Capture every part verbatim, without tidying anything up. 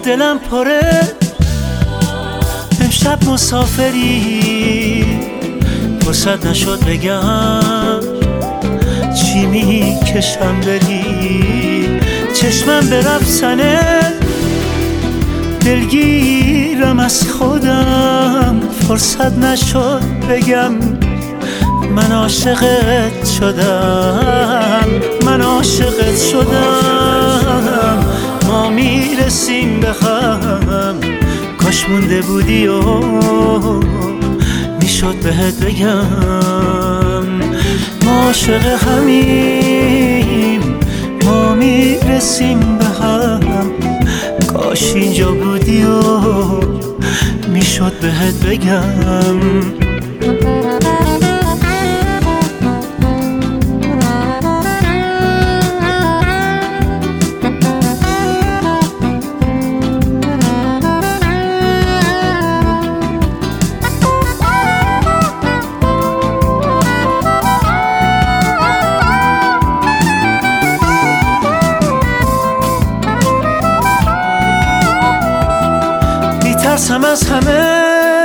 دلم پره امشب مسافری، فرصت نشد بگم چی میکشم بری. چشمم به رفتنه دلگیرم از خودم، فرصت نشد بگم من عاشقت شدم، من عاشقت شدم. ما میرسیم به هم، کاش مونده بودی و میشد بهت بگم ما عاشق همیم، ما میرسیم به هم، کاش اینجا بودی و میشد بهت بگم. میترسم از همه،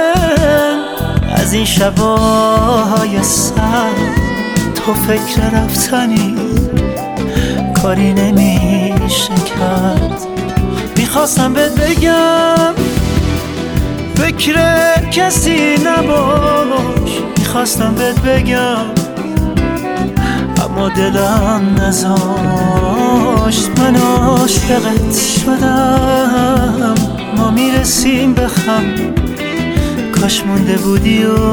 از این شبای سر تو فکر رفتنی کاری نمیشه کرد. میخواستم بهت بگم فکر کسی نباش، میخواستم بهت بگم اما دلم نذاشت. من عاشقت شدم، ما میرسیم به هم، کاش مونده بودی و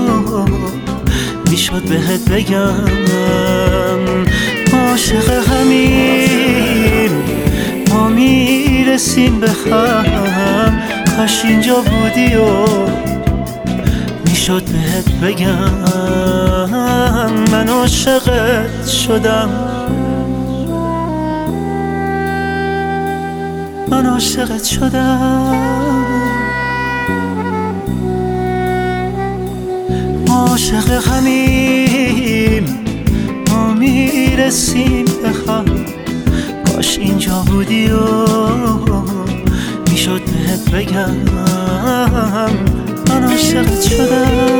میشد بهت بگم ما عاشق همیم، ما میرسیم به هم، کاش اینجا بودی و میشد بهت بگم من عاشقت شدم، من عاشقت شدم. ما عاشق همیم، ما میرسیم به هم، کاش اینجا بودی و میشد بهت بگم من عاشقت شدم.